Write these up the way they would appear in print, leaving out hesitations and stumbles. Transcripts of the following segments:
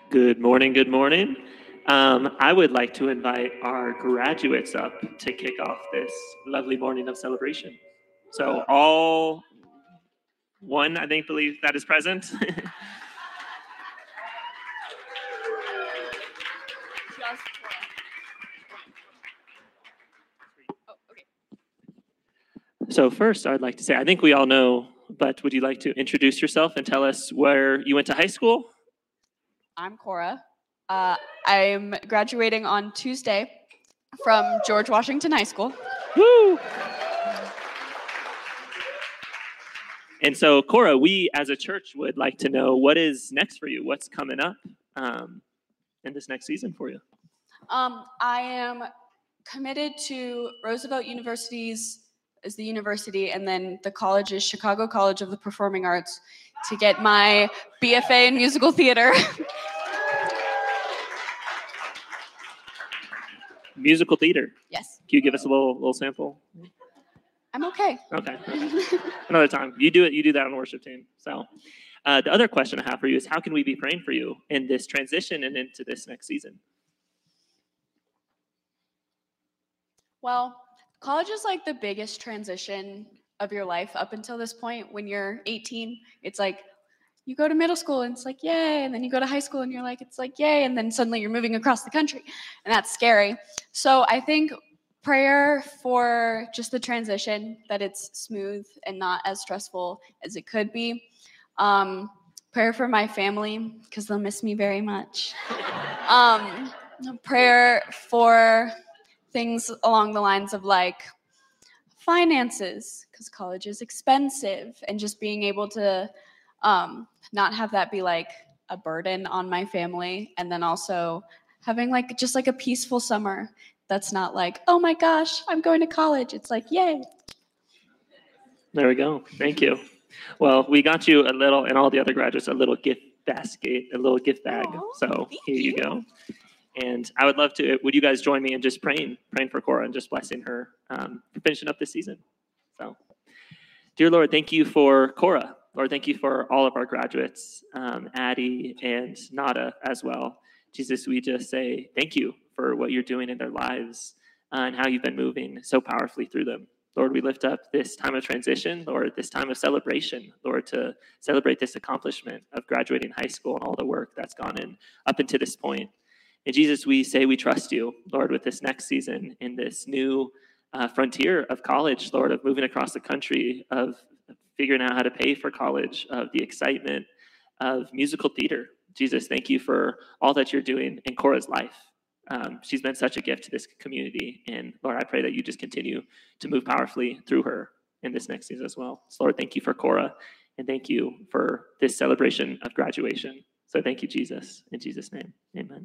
Good morning, good morning. I would like to invite our graduates up to kick off this lovely morning of celebration. So all one, I think, believe that is present. So first, I'd like to say, I think we all know, but would you like to introduce yourself and tell us where you went to high school? I'm Cora. I'm graduating on Tuesday from George Washington High School. Woo! And so, Cora, we as a church would like to know what is next for you. What's coming up in this next season for you? I am committed to Roosevelt University's as the university, and then the college is Chicago College of the Performing Arts to get my BFA in musical theater. Musical theater. Yes. Can you give us a little sample? I'm okay. Okay. Another time. You do that on the worship team. So the other question I have for you is, how can we be praying for you in this transition and into this next season? Well, college is like the biggest transition of your life up until this point. When you're 18, it's like you go to middle school and it's like, yay. And then you go to high school and you're like, it's like, yay. And then suddenly you're moving across the country. And that's scary. So I think prayer for just the transition, that it's smooth and not as stressful as it could be. Prayer for my family, because they'll miss me very much. Prayer for things along the lines of like finances, because college is expensive, and just being able to not have that be like a burden on my family, and then also having like just like a peaceful summer that's not like, oh my gosh, I'm going to college. It's like, yay. There we go. Thank you. Well, we got you a little, and all the other graduates, a little gift basket, a little gift bag. Aww, so here you go. And I would love to, would you guys join me in just praying for Cora and just blessing her for finishing up this season? So, dear Lord, thank you for Cora. Lord, thank you for all of our graduates, Addie and Nada as well. Jesus, we just say thank you for what you're doing in their lives and how you've been moving so powerfully through them. Lord, we lift up this time of transition, Lord, this time of celebration, Lord, to celebrate this accomplishment of graduating high school and all the work that's gone in up until this point. And Jesus, we say we trust you, Lord, with this next season in this new frontier of college, Lord, of moving across the country, of figuring out how to pay for college, of the excitement of musical theater. Jesus, thank you for all that you're doing in Cora's life. She's been such a gift to this community. And Lord, I pray that you just continue to move powerfully through her in this next season as well. So Lord, thank you for Cora, and thank you for this celebration of graduation. So thank you, Jesus. In Jesus' name, amen.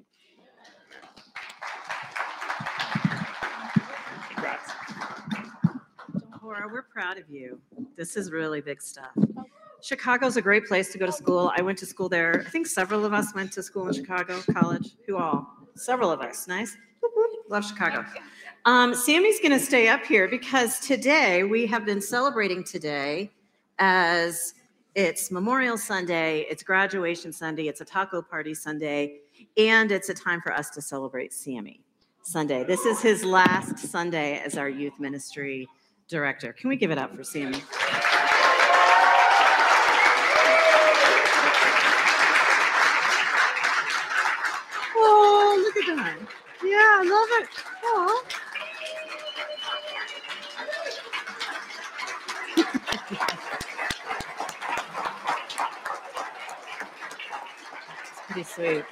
Congrats. Cora, we're proud of you. This is really big stuff. Chicago's a great place to go to school. I went to school there. I think several of us went to school in Chicago College. Who all? Several of us. Nice. Love Chicago. Sammy's going to stay up here because today we have been celebrating today as it's Memorial Sunday, it's graduation Sunday, it's a taco party Sunday, and it's a time for us to celebrate Sammy Sunday. This is his last Sunday as our youth ministry director. Can we give it up for Sammy? Oh, look at that. Yeah, I love it. Oh. It's pretty sweet.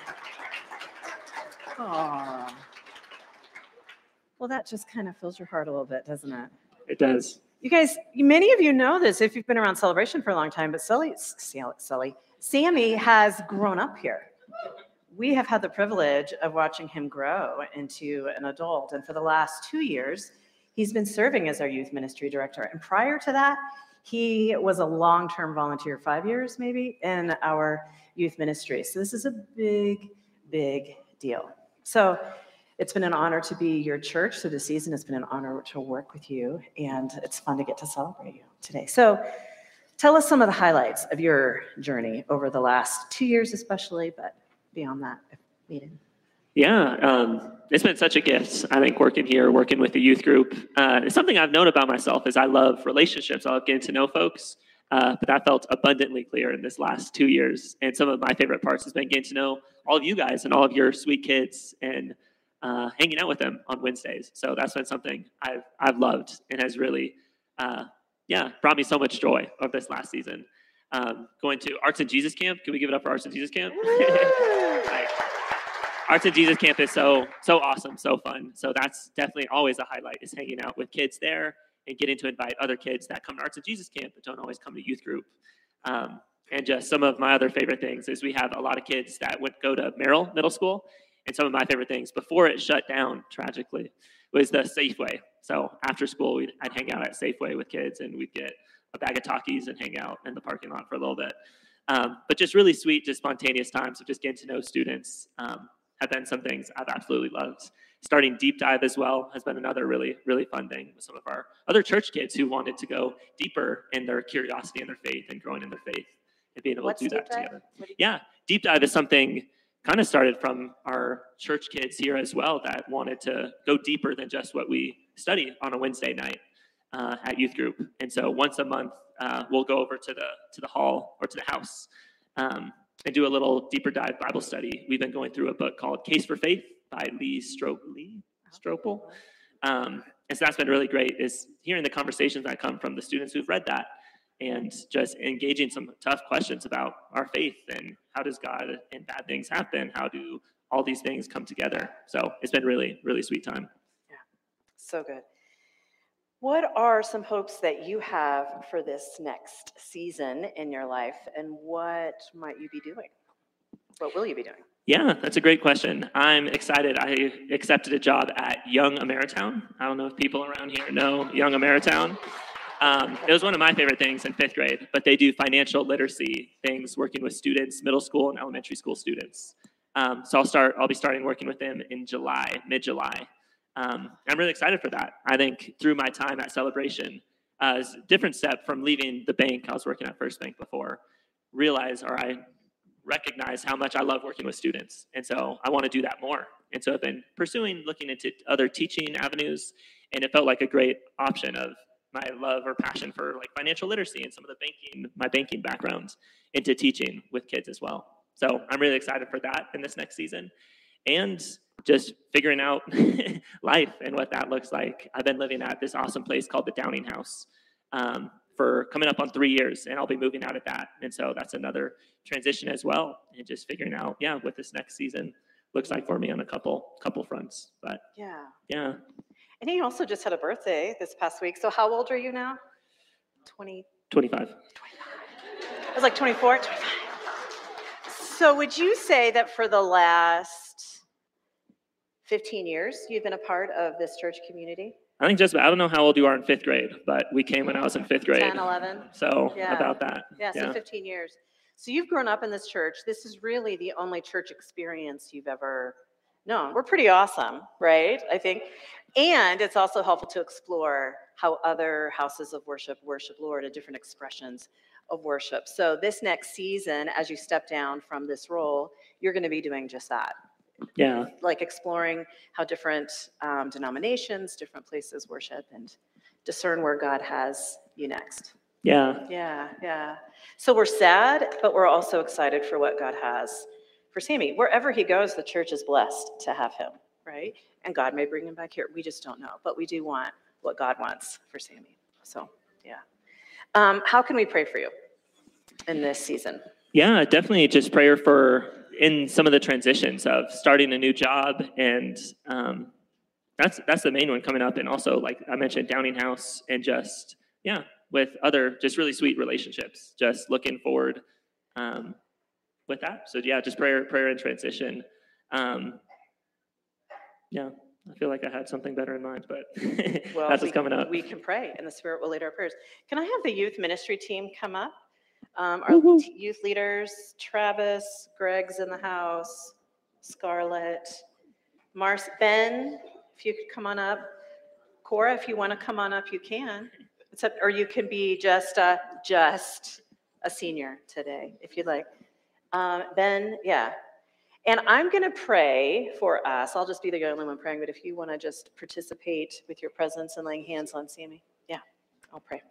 Oh. Well, that just kind of fills your heart a little bit, doesn't it? It does. You guys, many of you know this if you've been around Celebration for a long time, but Sammy has grown up here. We have had the privilege of watching him grow into an adult. And for the last 2 years, he's been serving as our youth ministry director. And prior to that, he was a long-term volunteer, 5 years maybe, in our youth ministry. So this is a big, big deal. So it's been an honor to be your church. So this season, it's been an honor to work with you. And it's fun to get to celebrate you today. So tell us some of the highlights of your journey over the last 2 years especially, but beyond that if needed. Yeah, it's been such a gift, I think, working here, working with the youth group. It's something I've known about myself is I love relationships. I love getting to know folks, but that felt abundantly clear in this last 2 years. And some of my favorite parts has been getting to know all of you guys and all of your sweet kids and hanging out with them on Wednesdays. So that's been something I've loved and has really, brought me so much joy over this last season. Going to Arts and Jesus Camp. Can we give it up for Arts and Jesus Camp? Like, Arts and Jesus Camp is so awesome, so fun. So that's definitely always a highlight, is hanging out with kids there and getting to invite other kids that come to Arts and Jesus Camp but don't always come to youth group. And just some of my other favorite things is we have a lot of kids that would go to Merrill Middle School. And some of my favorite things before it shut down, tragically, was the Safeway. So after school, I'd hang out at Safeway with kids, and we'd get a bag of Takis and hang out in the parking lot for a little bit. But just really sweet, just spontaneous times of just getting to know students have been some things I've absolutely loved. Starting Deep Dive as well has been another really, really fun thing with some of our other church kids who wanted to go deeper in their curiosity and their faith and growing in their faith and being able to do that together. Yeah, Deep Dive is something kind of started from our church kids here as well that wanted to go deeper than just what we study on a Wednesday night at youth group. And so once a month, we'll go over to the hall or to the house and do a little deeper dive Bible study. We've been going through a book called Case for Faith by Lee Strobel. And so that's been really great, is hearing the conversations that come from the students who've read that and just engaging some tough questions about our faith and how does God and bad things happen? How do all these things come together? So it's been really, really sweet time. Yeah, so good. What are some hopes that you have for this next season in your life, and what might you be doing? What will you be doing? Yeah, that's a great question. I'm excited. I accepted a job at Young Ameritown. I don't know if people around here know Young Ameritown. It was one of my favorite things in 5th grade, but they do financial literacy things, working with students, middle school and elementary school students. So I'll be starting working with them in July, mid-July. I'm really excited for that. I think through my time at Celebration, it's a different step from leaving the bank. I was working at First Bank before. I recognize how much I love working with students. And so I want to do that more. And so I've been looking into other teaching avenues, and it felt like a great option of my love or passion for like financial literacy and some of my banking background into teaching with kids as well. So I'm really excited for that in this next season. And just figuring out life and what that looks like. I've been living at this awesome place called the Downing House for coming up on 3 years, and I'll be moving out of that. And so that's another transition as well, and just figuring out, what this next season looks like for me on a couple fronts. But yeah. And he also just had a birthday this past week. So how old are you now? 20? 25. I was like 24, 25. So would you say that for the last 15 years, you've been a part of this church community? I think I don't know how old you are in 5th grade, but we came when I was in 5th grade. 10, 11. So about that. Yeah, so 15 years. So you've grown up in this church. This is really the only church experience you've ever known. We're pretty awesome, right? I think. And it's also helpful to explore how other houses of worship Lord and different expressions of worship. So this next season, as you step down from this role, you're going to be doing just that. Yeah. Like exploring how different denominations, different places worship, and discern where God has you next. Yeah. Yeah. So we're sad, but we're also excited for what God has for Sammy. Wherever he goes, the church is blessed to have him, right? And God may bring him back here. We just don't know. But we do want what God wants for Sammy. So, yeah. How can we pray for you in this season? Yeah, definitely just prayer for in some of the transitions of starting a new job. And that's the main one coming up. And also, like I mentioned, Downing House and just, with other just really sweet relationships, just looking forward with that. So just prayer and transition. I feel like I had something better in mind, but that's what's coming up. We can pray, and the Spirit will lead our prayers. Can I have the youth ministry team come up? Our youth leaders, Travis, Greg's in the house, Scarlett, Ben, if you could come on up. Cora, if you want to come on up, you can. Or you can be just a senior today, if you'd like. Ben, And I'm going to pray for us. I'll just be the only one praying, but if you want to just participate with your presence and laying hands on Sammy, yeah, I'll pray.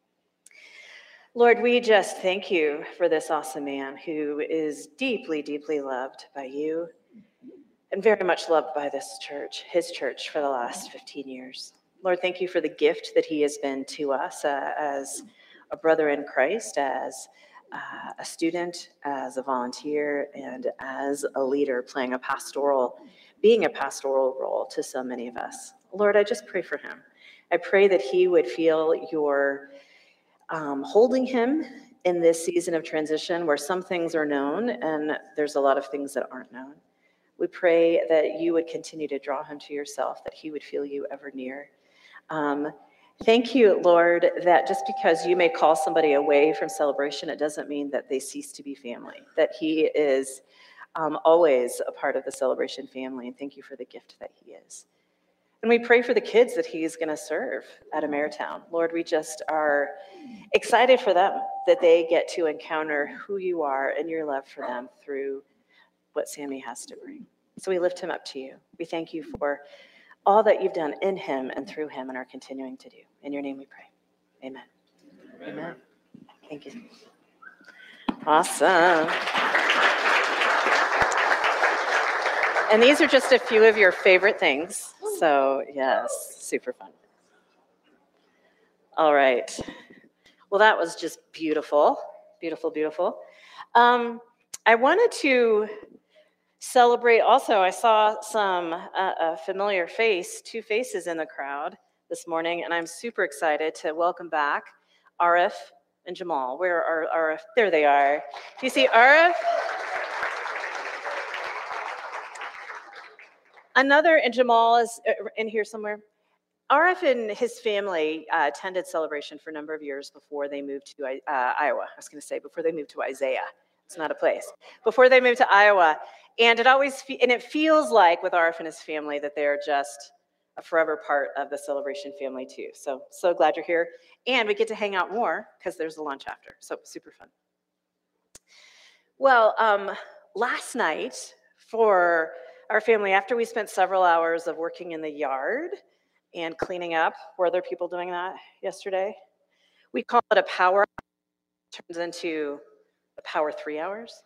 Lord, we just thank you for this awesome man who is deeply, deeply loved by you and very much loved by this church, his church, for the last 15 years. Lord, thank you for the gift that he has been to us as a brother in Christ, as a student, as a volunteer, and as a leader being a pastoral role to so many of us. Lord, I just pray for him. I pray that he would feel your holding him in this season of transition where some things are known and there's a lot of things that aren't known. We pray that you would continue to draw him to yourself, that he would feel you ever near. Thank you, Lord, that just because you may call somebody away from celebration, it doesn't mean that they cease to be family, that he is always a part of the celebration family, and thank you for the gift that he is. And we pray for the kids that he's going to serve at Ameritown. Lord, we just are excited for them, that they get to encounter who you are and your love for them through what Sammy has to bring. So we lift him up to you. We thank you for all that you've done in him and through him and are continuing to do. In your name we pray. Amen. Amen. Thank you. Awesome. And these are just a few of your favorite things. So yes, super fun. All right. Well, that was just beautiful. Beautiful, beautiful. I wanted to celebrate also, I saw some a familiar face, two faces in the crowd this morning, and I'm super excited to welcome back Arif and Jamal. Where are Arif? There they are. Do you see Arif? And Jamal is in here somewhere. Arif and his family attended Celebration for a number of years before they moved to Iowa. I was going to say before they moved to Isaiah. It's not a place. Before they moved to Iowa. And it feels like with Arif and his family that they're just a forever part of the Celebration family too. So glad you're here. And we get to hang out more because there's a lunch after. So super fun. Well, last night for our family, after we spent several hours of working in the yard and cleaning up, were other people doing that yesterday? We call it a power, turns into a power 3 hours.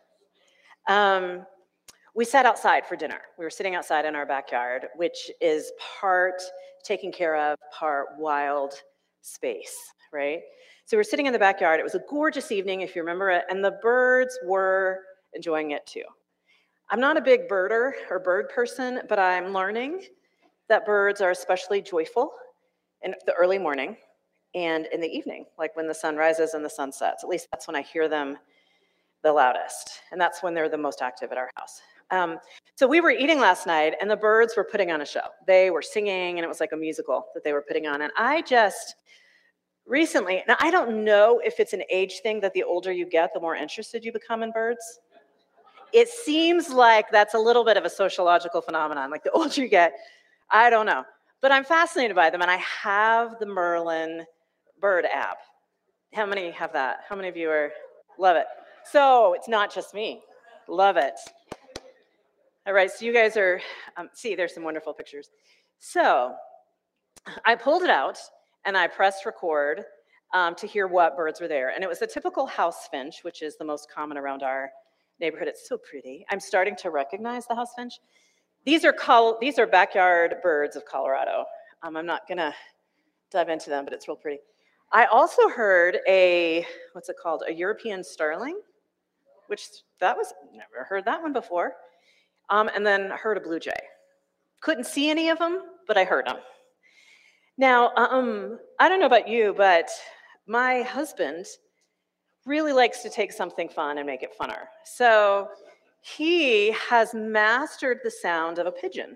We sat outside for dinner. We were sitting outside in our backyard, which is part taken care of, part wild space, right? So we're sitting in the backyard. It was a gorgeous evening, if you remember it, and the birds were enjoying it too. I'm not a big birder or bird person, but I'm learning that birds are especially joyful in the early morning and in the evening, like when the sun rises and the sun sets. At least that's when I hear them the loudest, and that's when they're the most active at our house. So we were eating last night, and the birds were putting on a show. They were singing, and it was like a musical that they were putting on. And I just recently, now I don't know if it's an age thing that the older you get, the more interested you become in birds. It seems like that's a little bit of a sociological phenomenon. Like the older you get, I don't know. But I'm fascinated by them, and I have the Merlin bird app. How many have that? How many of you love it? So it's not just me. Love it. All right, so you guys are, see, there's some wonderful pictures. So I pulled it out, and I pressed record to hear what birds were there. And it was a typical house finch, which is the most common around our neighborhood. It's so pretty. I'm starting to recognize the house finch. These are backyard birds of Colorado. I'm not going to dive into them, but it's real pretty. I also heard what's it called? A European starling, which never heard that one before. And then heard a blue jay. Couldn't see any of them, but I heard them. Now, I don't know about you, but my husband really likes to take something fun and make it funner. So he has mastered the sound of a pigeon.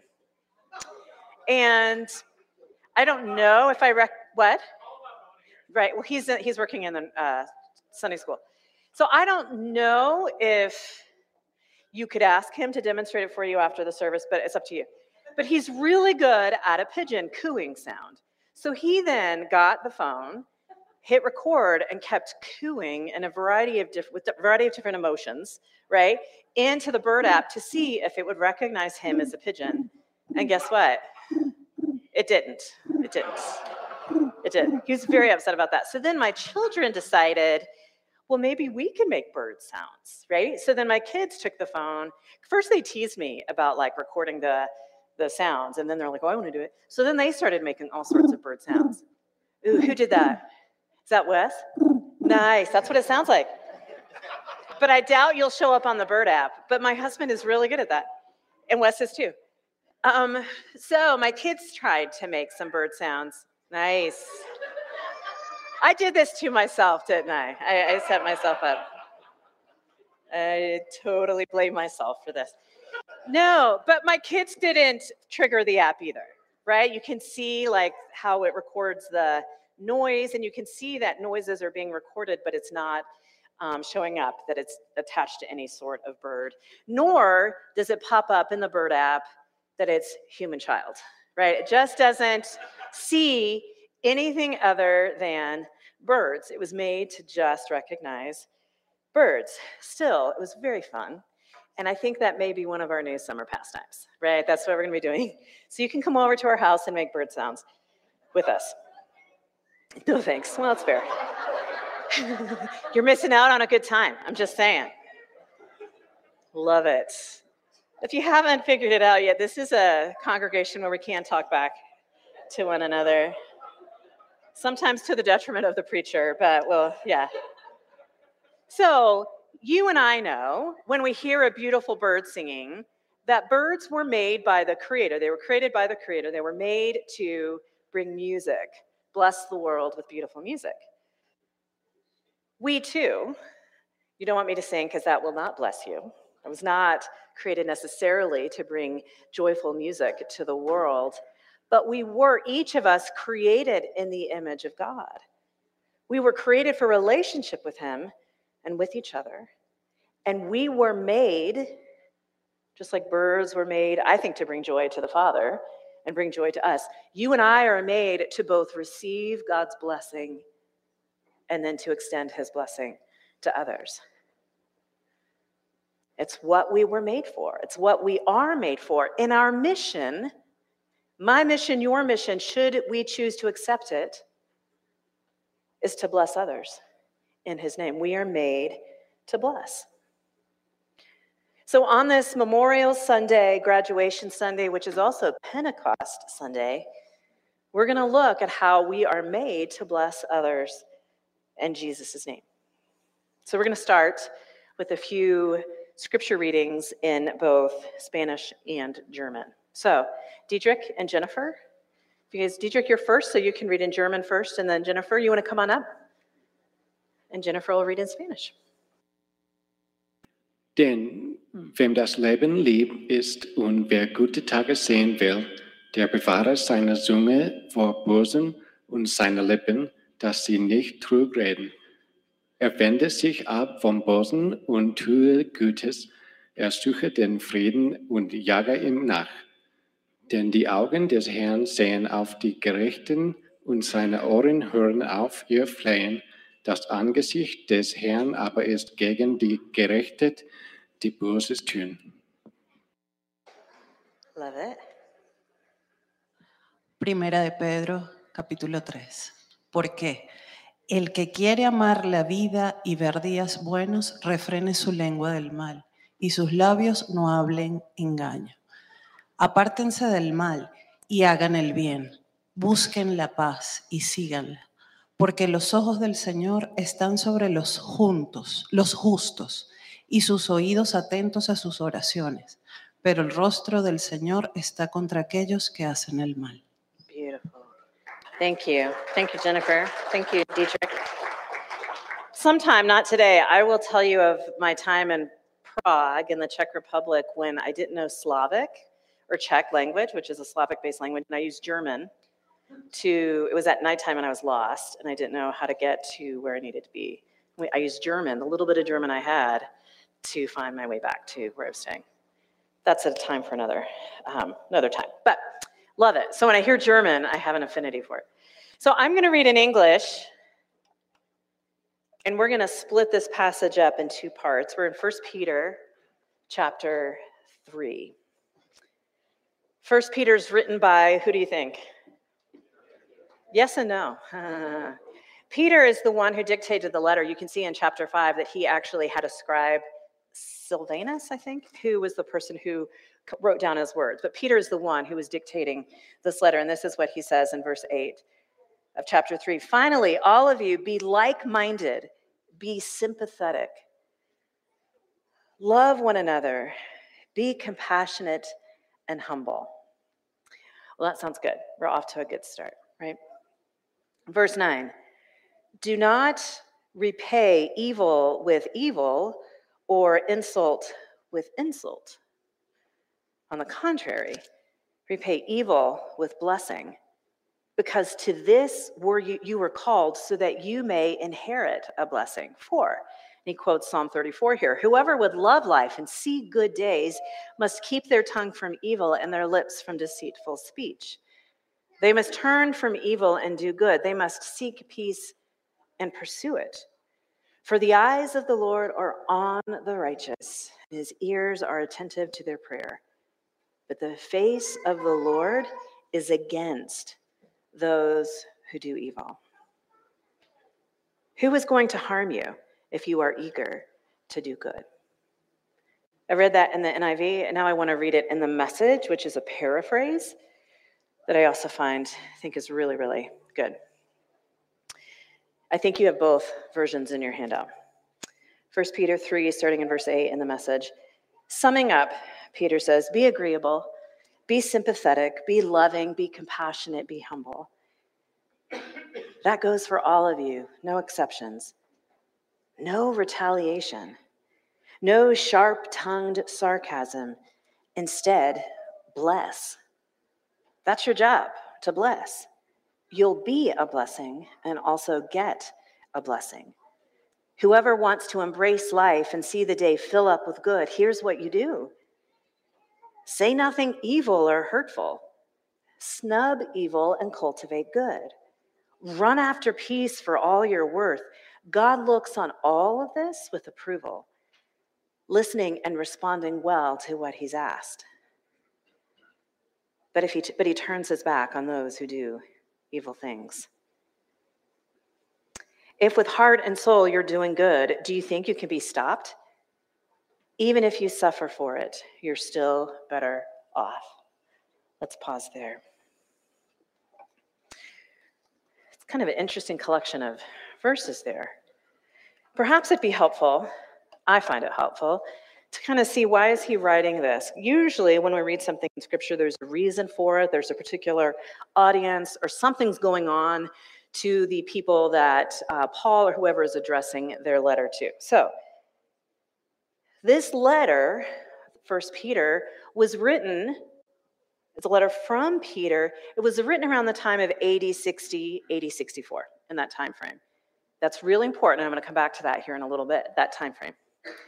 And I don't know if what? Right, well, he's working in the Sunday school. So I don't know if you could ask him to demonstrate it for you after the service, but it's up to you. But he's really good at a pigeon cooing sound. So he then got the phone, hit record and kept cooing in a variety of different emotions, right, into the bird app to see if it would recognize him as a pigeon. And guess what? It didn't. It didn't. It did. He was very upset about that. So then my children decided, well, maybe we can make bird sounds, right? So then my kids took the phone. First, they teased me about like recording the sounds, and then they're like, oh, I want to do it. So then they started making all sorts of bird sounds. Ooh, who did that? Is that Wes? Nice, that's what it sounds like. But I doubt you'll show up on the bird app, but my husband is really good at that, and Wes is too. So my kids tried to make some bird sounds. Nice. I did this to myself, didn't I? I set myself up. I totally blame myself for this. No, but my kids didn't trigger the app either, right? You can see like how it records the noise, and you can see that noises are being recorded, but it's not showing up that it's attached to any sort of bird, nor does it pop up in the bird app that it's human child, right? It just doesn't see anything other than birds. It was made to just recognize birds. Still, it was very fun. And I think that may be one of our new summer pastimes, right? That's what we're gonna be doing. So you can come over to our house and make bird sounds with us. No thanks, well, it's fair. You're missing out on a good time, I'm just saying. Love it. If you haven't figured it out yet, this is a congregation where we can talk back to one another. Sometimes to the detriment of the preacher, but well, yeah. So you and I know when we hear a beautiful bird singing, that birds were made by the Creator. They were created by the Creator. They were made to bring music, bless the world with beautiful music. We too, you don't want me to sing because that will not bless you. I was not created necessarily to bring joyful music to the world, but we were, each of us, created in the image of God. We were created for relationship with Him and with each other. And we were made, just like birds were made, I think, to bring joy to the Father and bring joy to us. You and I are made to both receive God's blessing and then to extend His blessing to others. It's what we were made for. It's what we are made for. In our mission, my mission, your mission, should we choose to accept it, is to bless others in His name. We are made to bless. So on this Memorial Sunday, Graduation Sunday, which is also Pentecost Sunday, we're going to look at how we are made to bless others in Jesus' name. So we're going to start with a few scripture readings in both Spanish and German. So Diedrich and Jennifer, Diedrich, you're first, so you can read in German first, and then Jennifer, you want to come on up? And Jennifer will read in Spanish. Denn wem das Leben lieb ist und wer gute Tage sehen will, der bewahre seine Zunge vor Bösen und seine Lippen, dass sie nicht trug reden. Er wende sich ab vom Bösen und tue Gutes, er suche den Frieden und jage ihm nach. Denn die Augen des Herrn sehen auf die Gerechten und seine Ohren hören auf ihr Flehen. Das Angesicht des Herrn aber ist gegen die Gerechten, die Böses tun. Love it. Primera de Pedro, capítulo 3. ¿Por qué? El que quiere amar la vida y ver días buenos, refrene su lengua del mal, y sus labios no hablen engaño. Apártense del mal y hagan el bien. Busquen la paz y síganla, porque los ojos del Señor están sobre los justos, y sus oídos atentos a sus oraciones. Pero el rostro del Señor está contra aquellos que hacen el mal. Beautiful. Thank you. Thank you, Jennifer. Thank you, Diedrich. Sometime, not today, I will tell you of my time in Prague in the Czech Republic when I didn't know Slavic or Czech language, which is a Slavic-based language, and I used German it was at nighttime and I was lost and I didn't know how to get to where I needed to be. I used German, the little bit of German I had, to find my way back to where I was staying. That's a time for another time, but love it. So when I hear German, I have an affinity for it. So I'm going to read in English, And we're going to split this passage up in two parts. We're in 1 Peter chapter 3. 1 Peter's written by, who do you think? Yes and no. Peter is the one who dictated the letter. You can see in chapter 5 that he actually had a scribe, Silvanus, I think, who was the person who wrote down his words. But Peter is the one who was dictating this letter. And this is what he says in verse 8 of chapter 3. Finally, all of you be like-minded, be sympathetic, love one another, be compassionate and humble. Well, that sounds good. We're off to a good start, right? Verse 9, do not repay evil with evil or insult with insult. On the contrary, repay evil with blessing, because to this you were called so that you may inherit a blessing. And he quotes Psalm 34 here. Whoever would love life and see good days must keep their tongue from evil and their lips from deceitful speech. They must turn from evil and do good. They must seek peace and pursue it. For the eyes of the Lord are on the righteous, and his ears are attentive to their prayer. But the face of the Lord is against those who do evil. Who is going to harm you if you are eager to do good? I read that in the NIV, and now I want to read it in the Message, which is a paraphrase that I also think is really, really good. I think you have both versions in your handout. 1 Peter 3, starting in verse 8 in the Message. Summing up, Peter says, be agreeable, be sympathetic, be loving, be compassionate, be humble. That goes for all of you, no exceptions. No retaliation, no sharp-tongued sarcasm. Instead, bless. That's your job, to bless. You'll be a blessing and also get a blessing. Whoever wants to embrace life and see the day fill up with good, here's what you do. Say nothing evil or hurtful. Snub evil and cultivate good. Run after peace for all you're worth. God looks on all of this with approval, listening and responding well to what he's asked. But he turns his back on those who do evil things. If with heart and soul you're doing good, do you think you can be stopped? Even if you suffer for it, you're still better off. Let's pause there. It's kind of an interesting collection of verses there. Perhaps it'd be helpful, I find it helpful, to kind of see why is he writing this. Usually when we read something in Scripture, there's a reason for it. There's a particular audience or something's going on to the people that Paul or whoever is addressing their letter to. So this letter, 1 Peter, was written, it's a letter from Peter. It was written around the time of AD 60, AD 64, in that time frame. That's really important. I'm going to come back to that here in a little bit, that time frame.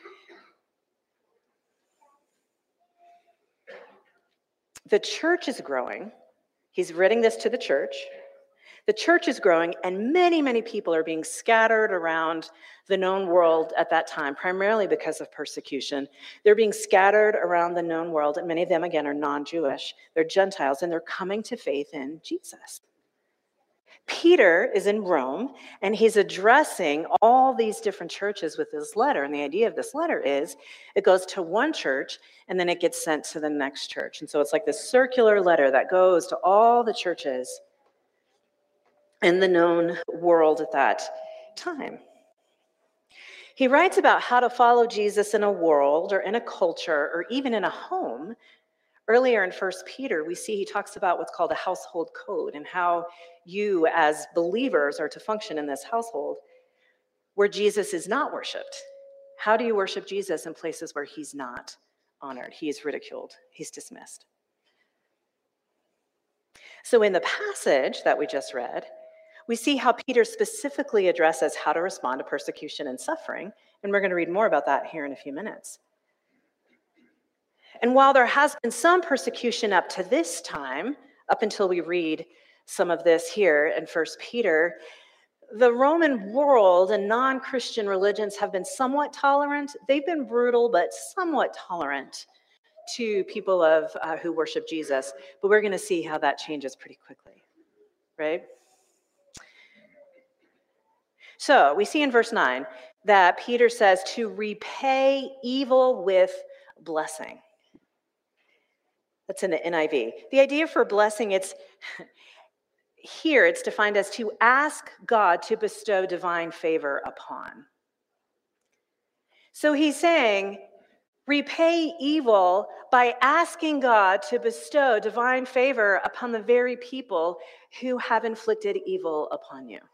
The church is growing. He's writing this to the church. The church is growing, and many, many people are being scattered around the known world at that time, primarily because of persecution. They're being scattered around the known world, and many of them, again, are non-Jewish. They're Gentiles, and they're coming to faith in Jesus. Peter is in Rome, and he's addressing all these different churches with this letter. And the idea of this letter is it goes to one church, and then it gets sent to the next church. And so it's like this circular letter that goes to all the churches in the known world at that time. He writes about how to follow Jesus in a world or in a culture or even in a home. Earlier in 1 Peter, we see he talks about what's called a household code and how you as believers are to function in this household where Jesus is not worshiped. How do you worship Jesus in places where he's not honored? He is ridiculed. He's dismissed. So in the passage that we just read, we see how Peter specifically addresses how to respond to persecution and suffering, and we're going to read more about that here in a few minutes. And while there has been some persecution up to this time, up until we read some of this here in 1 Peter, the Roman world and non-Christian religions have been somewhat tolerant. They've been brutal, but somewhat tolerant to people who worship Jesus. But we're going to see how that changes pretty quickly, right? So we see in verse 9 that Peter says to repay evil with blessing. That's in the NIV. The idea for blessing, it's defined as to ask God to bestow divine favor upon. So he's saying, repay evil by asking God to bestow divine favor upon the very people who have inflicted evil upon you.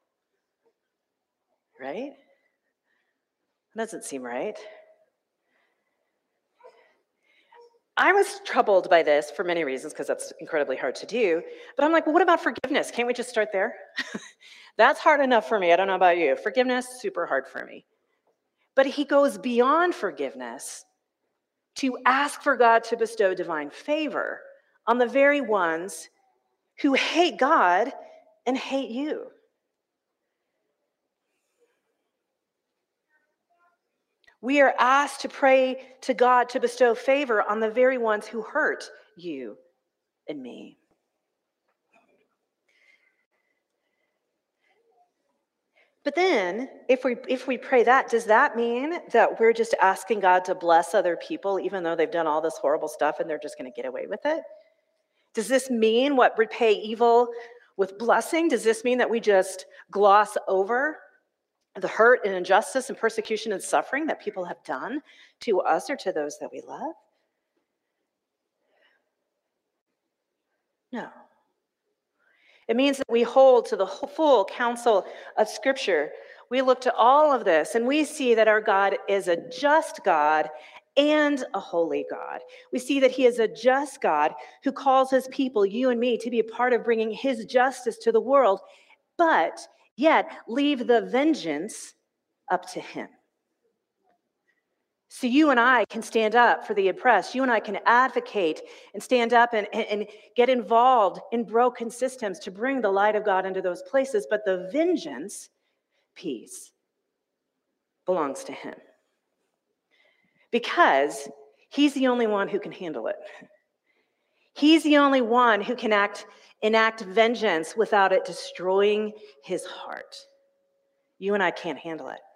Right? That doesn't seem right. I was troubled by this for many reasons, because that's incredibly hard to do. But I'm like, well, what about forgiveness? Can't we just start there? That's hard enough for me. I don't know about you. Forgiveness, super hard for me. But he goes beyond forgiveness to ask for God to bestow divine favor on the very ones who hate God and hate you. We are asked to pray to God to bestow favor on the very ones who hurt you and me. But then, if we pray that, does that mean that we're just asking God to bless other people even though they've done all this horrible stuff and they're just going to get away with it? Does this mean repay evil with blessing? Does this mean that we just gloss over the hurt and injustice and persecution and suffering that people have done to us or to those that we love? No. It means that we hold to the full counsel of Scripture. We look to all of this and we see that our God is a just God and a holy God. We see that he is a just God who calls his people, you and me, to be a part of bringing his justice to the world, but yet leave the vengeance up to him. So you and I can stand up for the oppressed. You and I can advocate and stand up and get involved in broken systems to bring the light of God into those places. But the vengeance piece belongs to him, because he's the only one who can handle it. He's the only one who can enact vengeance without it destroying his heart. You and I can't handle it.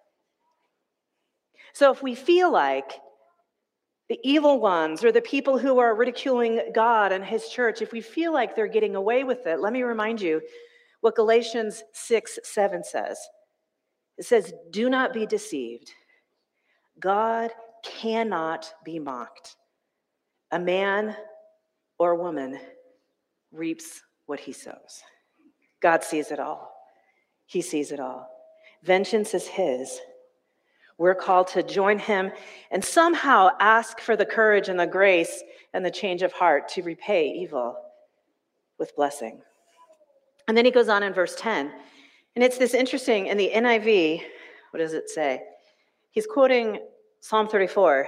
So if we feel like the evil ones or the people who are ridiculing God and his church, if we feel like they're getting away with it, let me remind you what Galatians 6:7 says. It says, do not be deceived. God cannot be mocked. A man or a woman reaps what he sows. God sees it all. He sees it all. Vengeance is his. We're called to join him and somehow ask for the courage and the grace and the change of heart to repay evil with blessing. And then he goes on in verse 10, and it's this interesting, in the NIV, what does it say? He's quoting Psalm 34.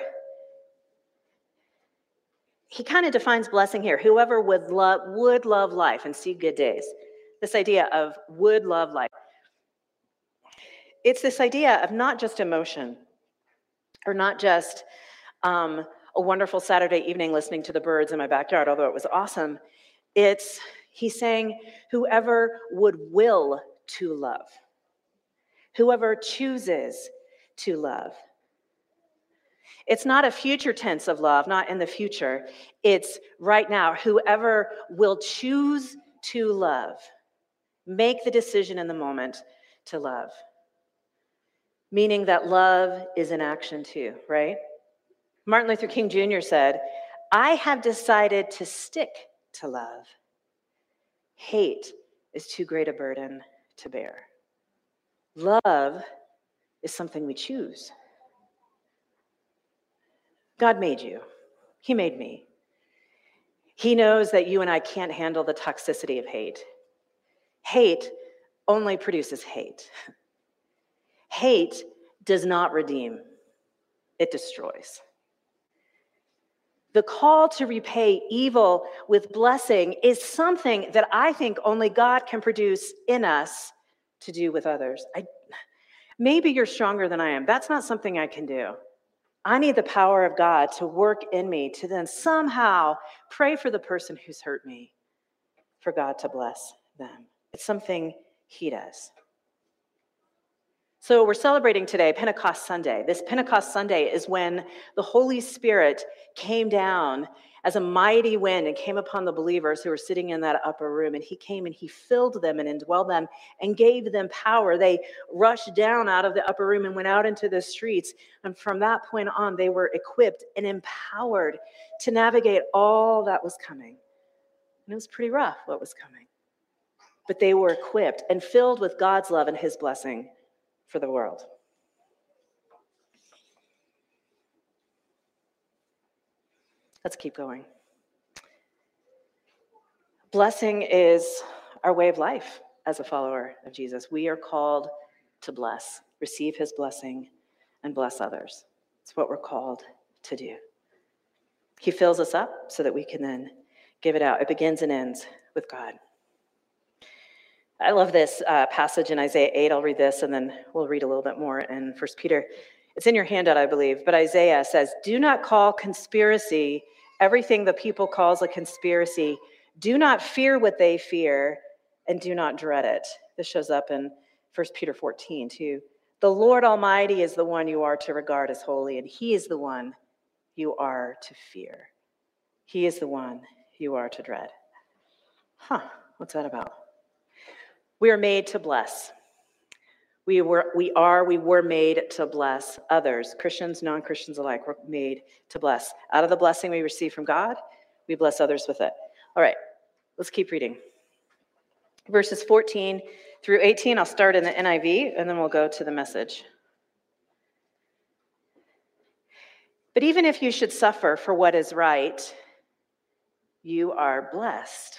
He kind of defines blessing here. Whoever would love life and see good days. This idea of would love life. It's this idea of not just emotion, or not just a wonderful Saturday evening listening to the birds in my backyard, although it was awesome. He's saying whoever would will to love, whoever chooses to love. It's not a future tense of love, not in the future. It's right now. Whoever will choose to love, make the decision in the moment to love. Meaning that love is in action too, right? Martin Luther King Jr. said, I have decided to stick to love. Hate is too great a burden to bear. Love is something we choose. God made you. He made me. He knows that you and I can't handle the toxicity of hate. Hate only produces hate. Hate does not redeem, it destroys. The call to repay evil with blessing is something that I think only God can produce in us to do with others. Maybe you're stronger than I am. That's not something I can do. I need the power of God to work in me to then somehow pray for the person who's hurt me, for God to bless them. It's something he does. So we're celebrating today Pentecost Sunday. This Pentecost Sunday is when the Holy Spirit came down as a mighty wind and came upon the believers who were sitting in that upper room. And he came and he filled them and indwelled them and gave them power. They rushed down out of the upper room and went out into the streets. And from that point on, they were equipped and empowered to navigate all that was coming. And it was pretty rough what was coming. But they were equipped and filled with God's love and his blessing for the world. Let's keep going. Blessing is our way of life as a follower of Jesus. We are called to bless, receive his blessing, and bless others. It's what we're called to do. He fills us up so that we can then give it out. It begins and ends with God. I love this passage in Isaiah 8. I'll read this, and then we'll read a little bit more in 1 Peter. It's in your handout, I believe. But Isaiah says, do not call conspiracy everything the people calls a conspiracy. Do not fear what they fear, and do not dread it. This shows up in 1 Peter 14, too. The Lord Almighty is the one you are to regard as holy, and he is the one you are to fear. He is the one you are to dread. What's that about? We are made to bless. We were made to bless others, Christians, non-Christians alike. We're made to bless. Out of the blessing we receive from God, we bless others with it. All right, let's keep reading. Verses 14 through 18, I'll start in the NIV, and then we'll go to the Message. But even if you should suffer for what is right, you are blessed.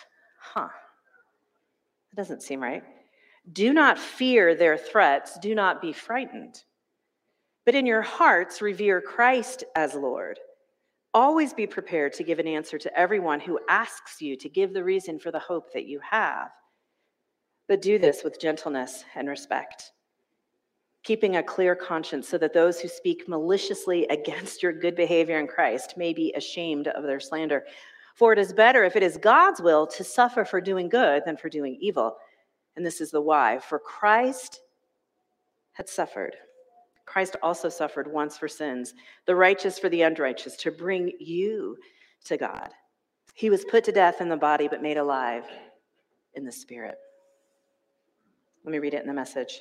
That doesn't seem right. Do not fear their threats. Do not be frightened. But in your hearts, revere Christ as Lord. Always be prepared to give an answer to everyone who asks you to give the reason for the hope that you have. But do this with gentleness and respect, keeping a clear conscience so that those who speak maliciously against your good behavior in Christ may be ashamed of their slander. For it is better, if it is God's will, to suffer for doing good than for doing evil. And this is the why. For Christ had suffered. Christ also suffered once for sins, the righteous for the unrighteous, to bring you to God. He was put to death in the body, but made alive in the spirit. Let me read it in the Message.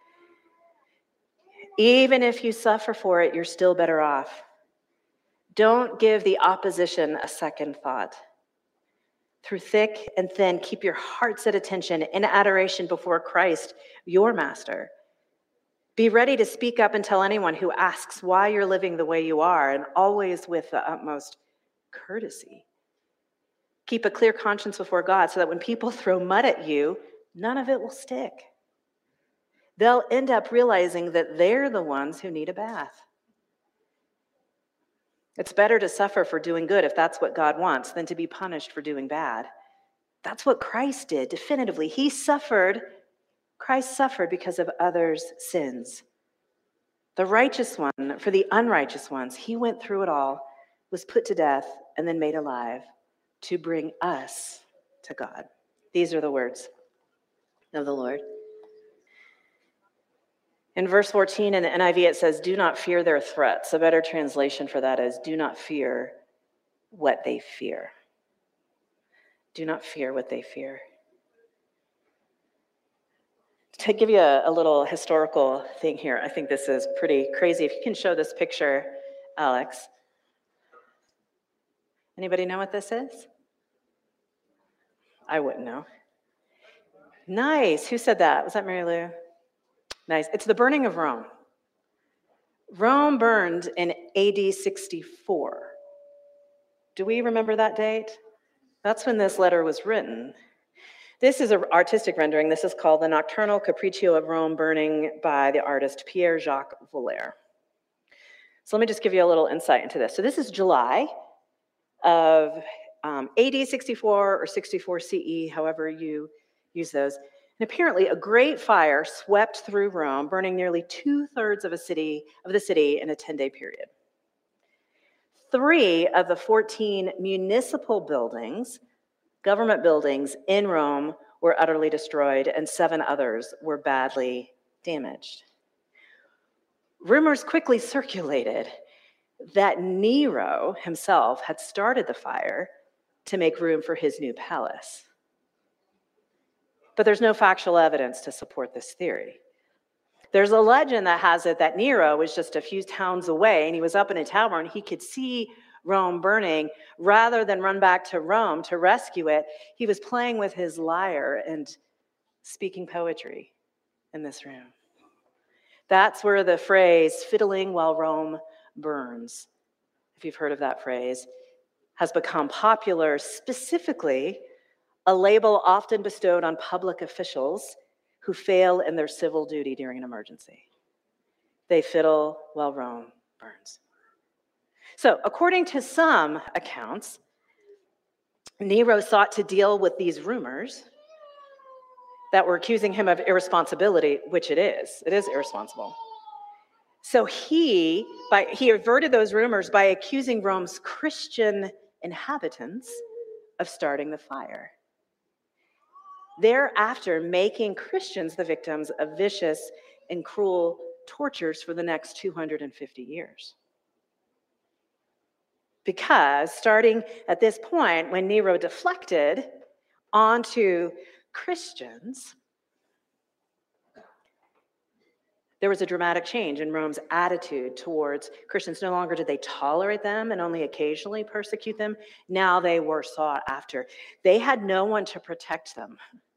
Even if you suffer for it, you're still better off. Don't give the opposition a second thought. Through thick and thin, keep your hearts at attention in adoration before Christ, your master. Be ready to speak up and tell anyone who asks why you're living the way you are, and always with the utmost courtesy. Keep a clear conscience before God so that when people throw mud at you, none of it will stick. They'll end up realizing that they're the ones who need a bath. It's better to suffer for doing good if that's what God wants than to be punished for doing bad. That's what Christ did, definitively. Christ suffered because of others' sins. The righteous one for the unrighteous ones. He went through it all, was put to death, and then made alive to bring us to God. These are the words of the Lord. In verse 14 in the NIV, it says, do not fear their threats. A better translation for that is, do not fear what they fear. Do not fear what they fear. To give you a little historical thing here, I think this is pretty crazy. If you can show this picture, Alex. Anybody know what this is? I wouldn't know. Nice. Who said that? Was that Mary Lou? Nice. It's the burning of Rome. Rome burned in AD 64. Do we remember that date? That's when this letter was written. This is an artistic rendering. This is called the Nocturnal Capriccio of Rome Burning by the artist Pierre-Jacques Volaire. So let me just give you a little insight into this. So this is July of AD 64 or 64 CE, however you use those. And apparently, a great fire swept through Rome, burning nearly 2/3 of the city in a 10-day period. 3 of the 14 municipal buildings, government buildings in Rome, were utterly destroyed, and 7 others were badly damaged. Rumors quickly circulated that Nero himself had started the fire to make room for his new palace. But there's no factual evidence to support this theory. There's a legend that has it that Nero was just a few towns away and he was up in a tower and he could see Rome burning. Rather than run back to Rome to rescue it, he was playing with his lyre and speaking poetry in this room. That's where the phrase, fiddling while Rome burns, if you've heard of that phrase, has become popular, specifically a label often bestowed on public officials who fail in their civil duty during an emergency. They fiddle while Rome burns. So, according to some accounts, Nero sought to deal with these rumors that were accusing him of irresponsibility, which it is. It is irresponsible. So he averted those rumors by accusing Rome's Christian inhabitants of starting the fire, thereafter making Christians the victims of vicious and cruel tortures for the next 250 years. Because starting at this point, when Nero deflected onto Christians, there was a dramatic change in Rome's attitude towards Christians. No longer did they tolerate them and only occasionally persecute them. Now they were sought after. They had no one to protect them,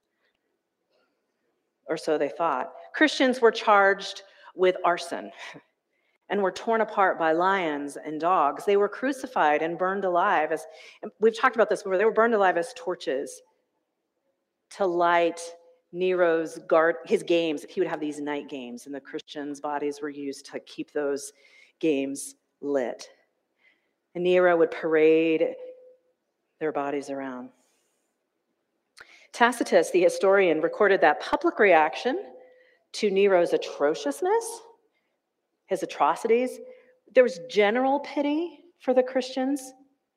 or so they thought. Christians were charged with arson and were torn apart by lions and dogs. They were crucified and burned alive as, and we've talked about this before, they were burned alive as torches to light Nero's his games. He would have these night games, and the Christians' bodies were used to keep those games lit. And Nero would parade their bodies around. Tacitus, the historian, recorded that public reaction to Nero's atrociousness, his atrocities. There was general pity for the Christians,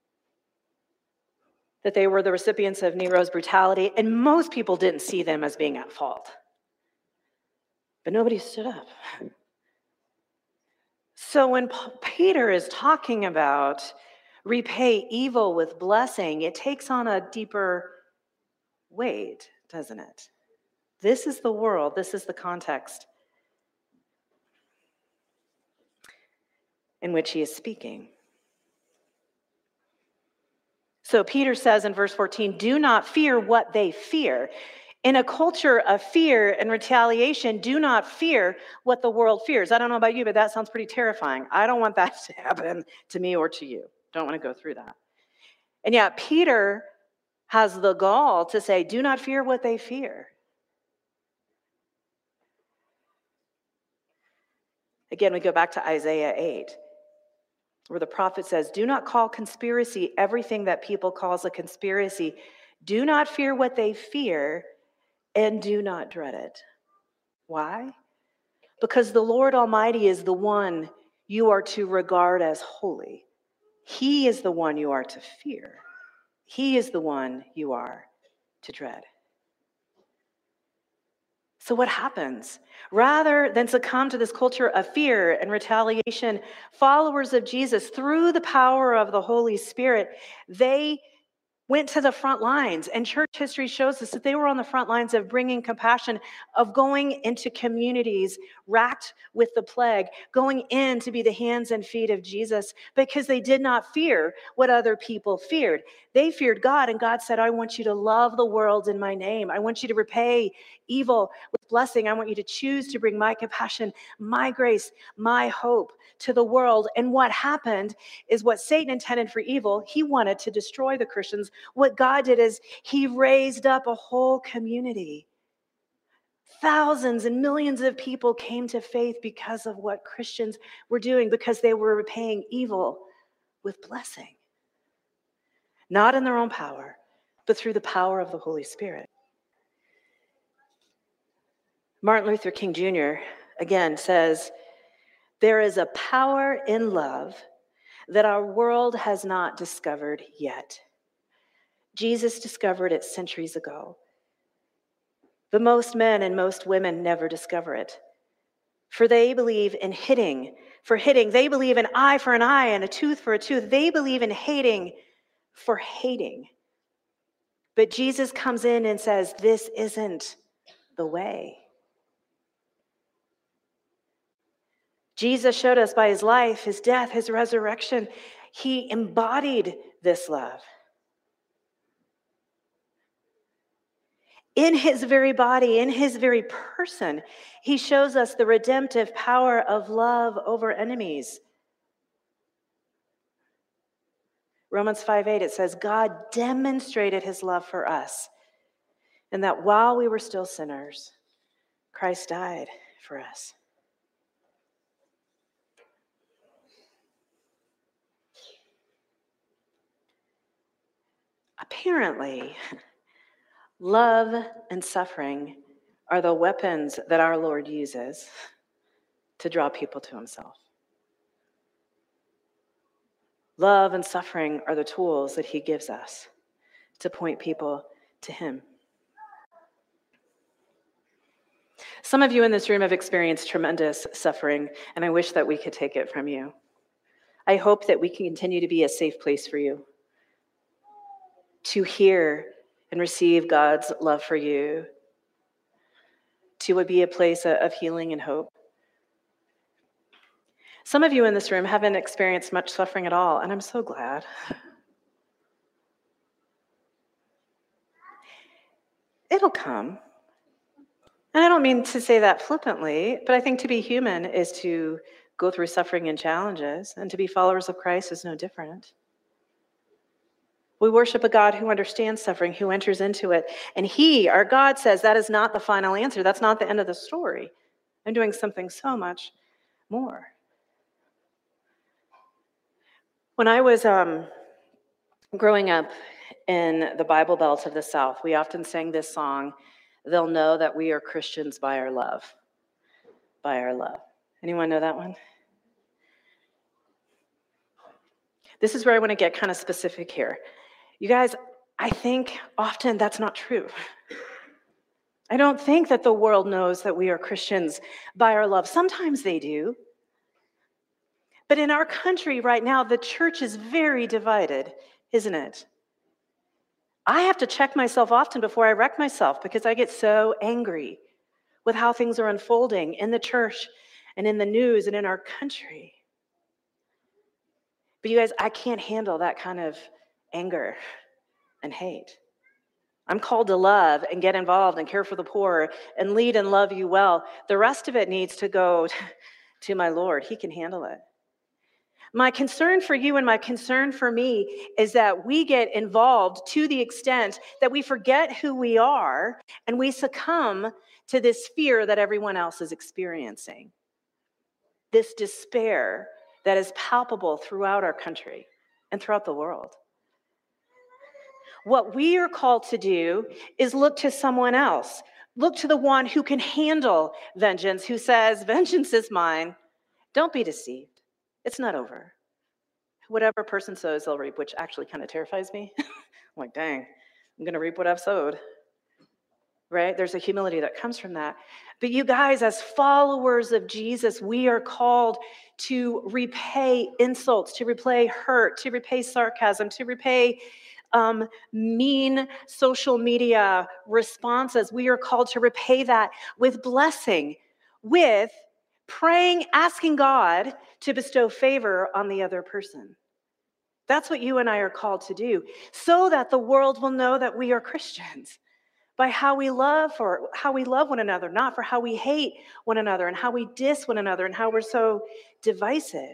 that they were the recipients of Nero's brutality, and most people didn't see them as being at fault. But nobody stood up. So when Peter is talking about repay evil with blessing, it takes on a deeper weight, doesn't it? This is the world, this is the context in which he is speaking. So Peter says in verse 14, do not fear what they fear. In a culture of fear and retaliation, do not fear what the world fears. I don't know about you, but that sounds pretty terrifying. I don't want that to happen to me or to you. Don't want to go through that. And yet Peter has the gall to say, do not fear what they fear. Again, we go back to Isaiah 8. Where the prophet says, do not call conspiracy everything that people calls a conspiracy. Do not fear what they fear, and do not dread it. Why? Because the Lord Almighty is the one you are to regard as holy. He is the one you are to fear. He is the one you are to dread. So what happens? Rather than succumb to this culture of fear and retaliation, followers of Jesus, through the power of the Holy Spirit, they went to the front lines. And church history shows us that they were on the front lines of bringing compassion, of going into communities racked with the plague, going in to be the hands and feet of Jesus, because they did not fear what other people feared. They feared God, and God said, I want you to love the world in my name. I want you to repay evil with blessing. I want you to choose to bring my compassion, my grace, my hope to the world. And what happened is what Satan intended for evil, he wanted to destroy the Christians. What God did is he raised up a whole community. Thousands and millions of people came to faith because of what Christians were doing, because they were repaying evil with blessing. Not in their own power, but through the power of the Holy Spirit. Martin Luther King Jr., again, says, "There is a power in love that our world has not discovered yet. Jesus discovered it centuries ago. But most men and most women never discover it. For they believe in hitting for hitting. They believe in eye for an eye and a tooth for a tooth. They believe in hating for hating. But Jesus comes in and says, this isn't the way. Jesus showed us by his life, his death, his resurrection, he embodied this love. In his very body, in his very person, he shows us the redemptive power of love over enemies. Romans 5:8, it says, God demonstrated his love for us, and that while we were still sinners, Christ died for us. Apparently, love and suffering are the weapons that our Lord uses to draw people to himself. Love and suffering are the tools that he gives us to point people to him. Some of you in this room have experienced tremendous suffering, and I wish that we could take it from you. I hope that we can continue to be a safe place for you, to hear and receive God's love for you, to be a place of healing and hope. Some of you in this room haven't experienced much suffering at all, and I'm so glad. It'll come. And I don't mean to say that flippantly, but I think to be human is to go through suffering and challenges, and to be followers of Christ is no different. We worship a God who understands suffering, who enters into it. And he, our God, says that is not the final answer. That's not the end of the story. I'm doing something so much more. When I was growing up in the Bible Belt of the South, we often sang this song, "They'll know that we are Christians by our love." By our love. Anyone know that one? This is where I want to get kind of specific here. You guys, I think often that's not true. I don't think that the world knows that we are Christians by our love. Sometimes they do. But in our country right now, the church is very divided, isn't it? I have to check myself often before I wreck myself because I get so angry with how things are unfolding in the church and in the news and in our country. But you guys, I can't handle that kind of anger and hate. I'm called to love and get involved and care for the poor and lead and love you well. The rest of it needs to go to my Lord. He can handle it. My concern for you and my concern for me is that we get involved to the extent that we forget who we are and we succumb to this fear that everyone else is experiencing. This despair that is palpable throughout our country and throughout the world. What we are called to do is look to someone else. Look to the one who can handle vengeance, who says, vengeance is mine. Don't be deceived. It's not over. Whatever a person sows, they'll reap, which actually kind of terrifies me. I'm like, dang, I'm going to reap what I've sowed. Right? There's a humility that comes from that. But you guys, as followers of Jesus, we are called to repay insults, to repay hurt, to repay sarcasm, to repay mean social media responses. We are called to repay that with blessing, with praying, asking God to bestow favor on the other person. That's what you and I are called to do, so that the world will know that we are Christians by how we love one another, not for how we hate one another and how we diss one another and how we're so divisive.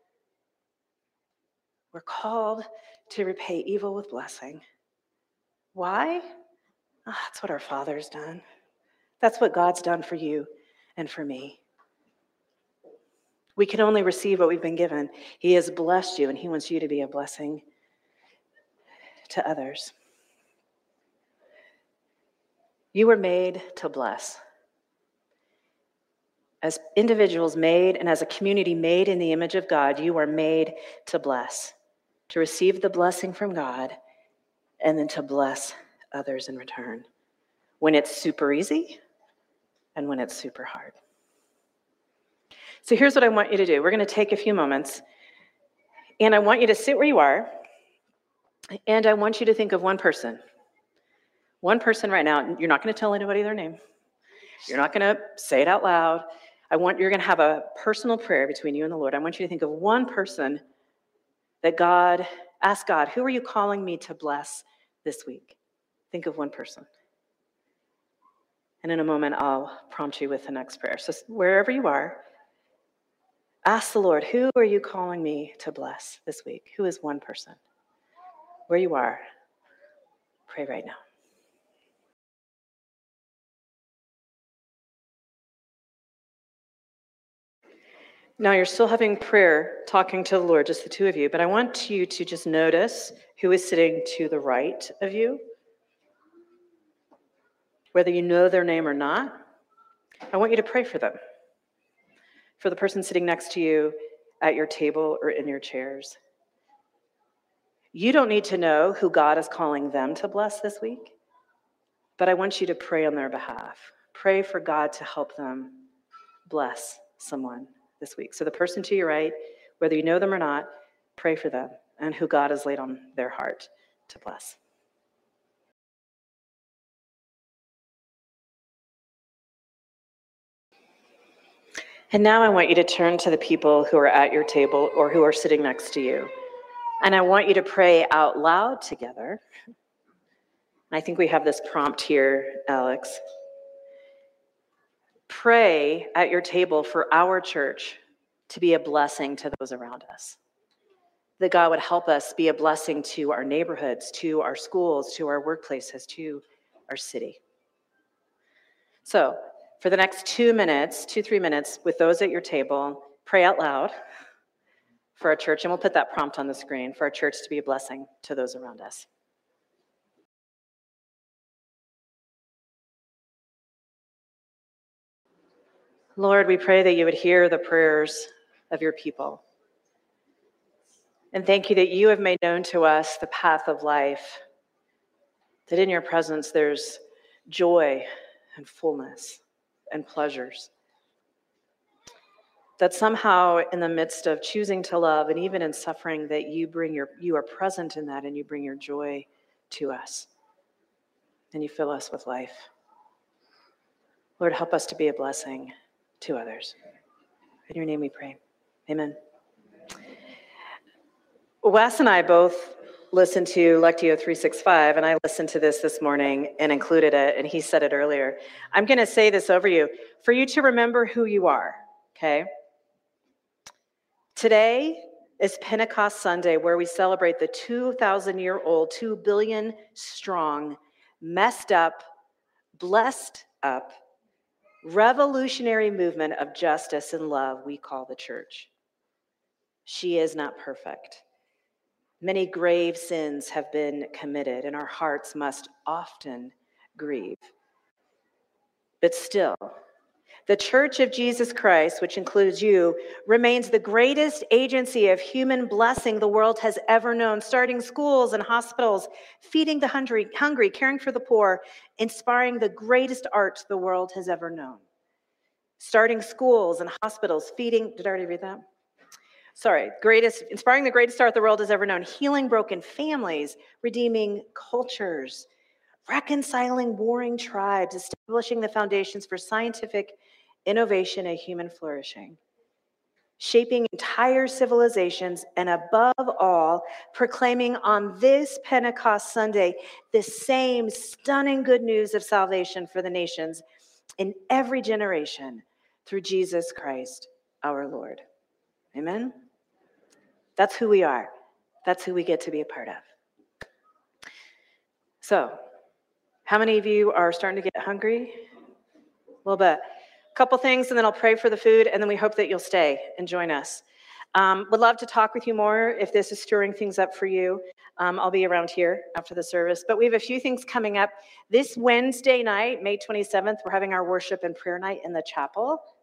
We're called to repay evil with blessing. Why? That's what our Father's done. That's what God's done for you and for me. We can only receive what we've been given. He has blessed you, and he wants you to be a blessing to others. You were made to bless. As individuals made and as a community made in the image of God, you are made to bless, to receive the blessing from God, and then to bless others in return. When it's super easy and when it's super hard. So here's what I want you to do. We're going to take a few moments, and I want you to sit where you are, and I want you to think of one person. One person right now. You're not going to tell anybody their name. You're not going to say it out loud. You're going to have a personal prayer between you and the Lord. I want you to think of one person that ask God, who are you calling me to bless this week? Think of one person. And in a moment, I'll prompt you with the next prayer. So wherever you are, ask the Lord, who are you calling me to bless this week? Who is one person? Where you are, pray right now. Now you're still having prayer, talking to the Lord, just the two of you, but I want you to just notice who is sitting to the right of you. Whether you know their name or not, I want you to pray for them. For the person sitting next to you at your table or in your chairs. You don't need to know who God is calling them to bless this week, but I want you to pray on their behalf. Pray for God to help them bless someone this week. So the person to your right, whether you know them or not, pray for them and who God has laid on their heart to bless. And now I want you to turn to the people who are at your table or who are sitting next to you. And I want you to pray out loud together. I think we have this prompt here, Alex. Pray at your table for our church to be a blessing to those around us. That God would help us be a blessing to our neighborhoods, to our schools, to our workplaces, to our city. So for the next 3 minutes, with those at your table, pray out loud for our church, and we'll put that prompt on the screen, for our church to be a blessing to those around us. Lord, we pray that you would hear the prayers of your people. And thank you that you have made known to us the path of life, that in your presence there's joy and fullness and pleasures. That somehow in the midst of choosing to love and even in suffering, that you are present in that and you bring your joy to us. And you fill us with life. Lord, help us to be a blessing to others. In your name we pray. Amen. Wes and I both listened to Lectio 365, and I listened to this morning and included it, and he said it earlier. I'm going to say this over you, for you to remember who you are, okay? Today is Pentecost Sunday, where we celebrate the 2,000-year-old, 2 billion strong, messed up, blessed up, revolutionary movement of justice and love we call the church. She is not perfect. Many grave sins have been committed, and our hearts must often grieve. But still, the Church of Jesus Christ, which includes you, remains the greatest agency of human blessing the world has ever known, starting schools and hospitals, feeding the hungry, caring for the poor, inspiring the greatest art the world has ever known. Starting schools and hospitals, did I already read that? Inspiring the greatest art the world has ever known, healing broken families, redeeming cultures, reconciling warring tribes, establishing the foundations for scientific innovation and human flourishing, shaping entire civilizations, and above all, proclaiming on this Pentecost Sunday the same stunning good news of salvation for the nations in every generation through Jesus Christ, our Lord. Amen? That's who we are. That's who we get to be a part of. So, how many of you are starting to get hungry? A little bit. A couple things, and then I'll pray for the food, and then we hope that you'll stay and join us. Would love to talk with you more if this is stirring things up for you. I'll be around here after the service. But we have a few things coming up. This Wednesday night, May 27th, we're having our worship and prayer night in the chapel.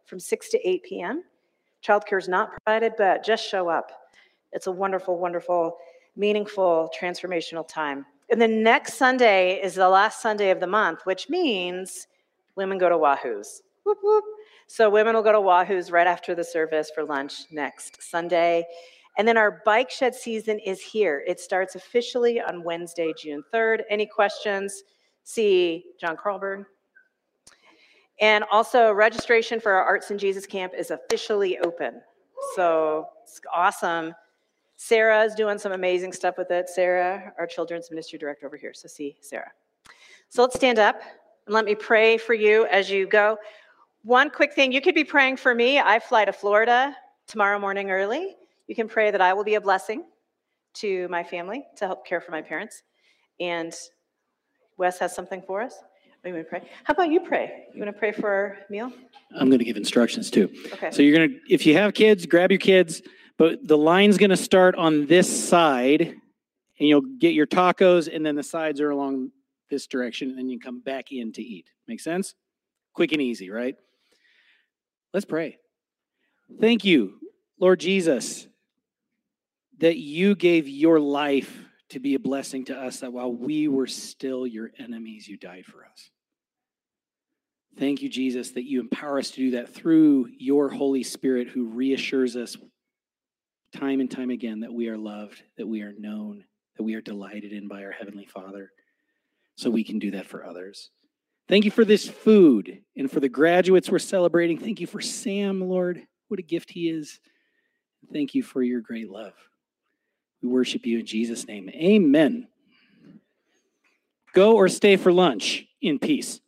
from 6 to 8 p.m. Childcare is not provided, but just show up. It's a wonderful, wonderful, meaningful, transformational time. And the next Sunday is the last Sunday of the month, which means women go to Wahoo's. Whoop, whoop. So women will go to Wahoo's right after the service for lunch next Sunday. And then our bike shed season is here. It starts officially on Wednesday, June 3rd. Any questions? See John Carlberg. And also registration for our Arts and Jesus Camp is officially open. So it's awesome. Sarah is doing some amazing stuff with it. Sarah, our children's ministry director over here. So see Sarah. So let's stand up and let me pray for you as you go. One quick thing, you could be praying for me. I fly to Florida tomorrow morning early. You can pray that I will be a blessing to my family to help care for my parents. And Wes has something for us. Oh, you want to pray? How about you pray? You want to pray for our meal? I'm going to give instructions too. Okay. So you're going to, if you have kids, grab your kids, but the line's going to start on this side, and you'll get your tacos, and then the sides are along this direction, and then you come back in to eat. Make sense? Quick and easy, right? Let's pray. Thank you, Lord Jesus, that you gave your life to be a blessing to us, that while we were still your enemies, you died for us. Thank you, Jesus, that you empower us to do that through your Holy Spirit, who reassures us time and time again that we are loved, that we are known, that we are delighted in by our Heavenly Father, so we can do that for others. Thank you for this food and for the graduates we're celebrating. Thank you for Sam, Lord. What a gift he is. Thank you for your great love. We worship you in Jesus' name. Amen. Go or stay for lunch in peace.